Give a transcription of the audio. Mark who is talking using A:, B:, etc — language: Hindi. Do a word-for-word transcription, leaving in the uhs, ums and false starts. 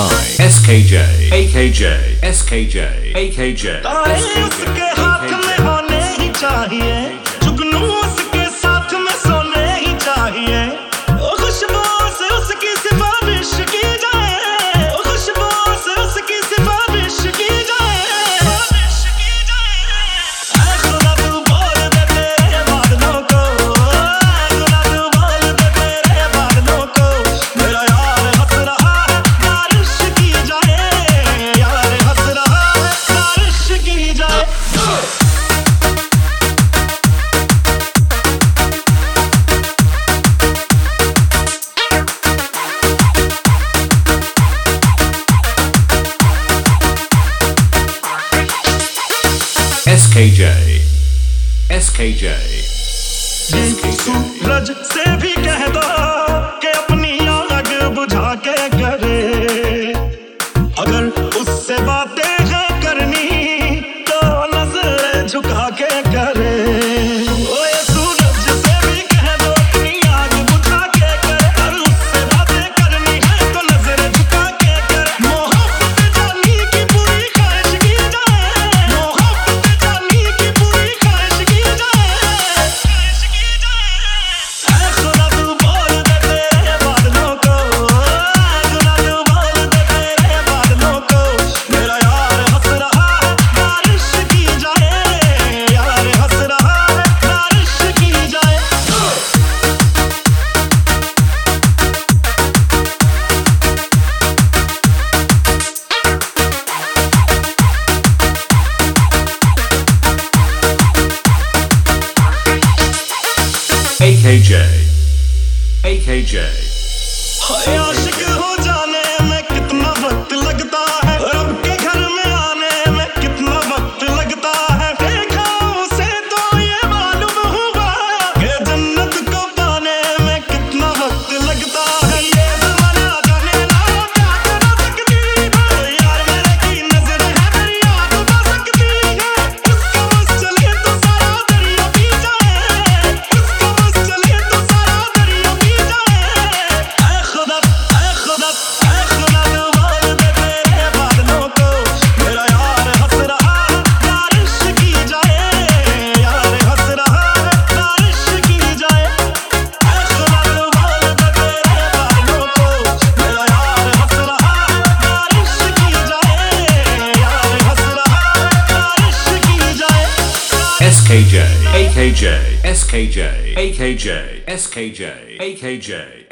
A: by S K J, A K J, S K J, A K J,
B: तारे उसके हाथ में होने ही चाहिए, जुगनू उसके साथ में सोने ही चाहिए। ओ खुशबू से उसकी सिफारिश की जाए, ओ खुशबू से उसकी सिफारिश की जाए। ऐ खुदा तू बोल दे तेरे बादलों को, ऐ खुदा तू बोल दे तेरे बादलों को, मेरा यार हंस रहा है बारिश की जाए, यार हंस रहा है बारिश की जाए।
A: S K J, S K J,
B: सूरज से भी कह दो कि अपनी आग बुझा के करे, अगर उससे बातें है करनी तो नजर झुका के करे। ओए सूरज से भी कह दो अपनी आग बुझा के करे, अगर उससे बातें करनी है तो नजर झुका के करे। मोहब्बत जानी की पूरी ख्वाहिश की जाए, मोहब्बत जानी की पूरी ख्वाहिश की जाए, ख्वाहिश की जाए। ऐ खुदा तू बोल दे तेरे बादलों को, ऐ खुदा तू बोल दे तेरे बादलों को, मेरा यार हंस रहा है बारिश की जाए, यार हंस रहा है बारिश की जाए।
A: A K J, A K J.
B: हाय आशिक हो जाने में कितना वक्त लगता है, रब के घर में आने में कितना वक्त लगता है। देखा उसे तो ये मालूम हुआ कि जन्नत को पाने में कितना वक्त लगता है। ये ज़माना जाने ना क्या कर सकती है, यार मेरे की नजर है दरिया डुबा सकती है। उसका बस चले तो सारा दरिया पी जाए, उसका बस चले तो सारा दरिया पी जाए। ऐ खुदा, ऐ खुदा, ऐ खुदा तू बोल दे तेरे बादलों को, मेरा यार हंस रहा है बारिश की जाए, यार हंस रहा है बारिश की जाए। ऐ खुदा तू बोल दे तेरे बादलों को, मेरा यार हंस रहा है बारिश की जाए, यार हंस रहा है बारिश की जाए।
A: S K J, A K J, S K J, A K J, S K J, A K J.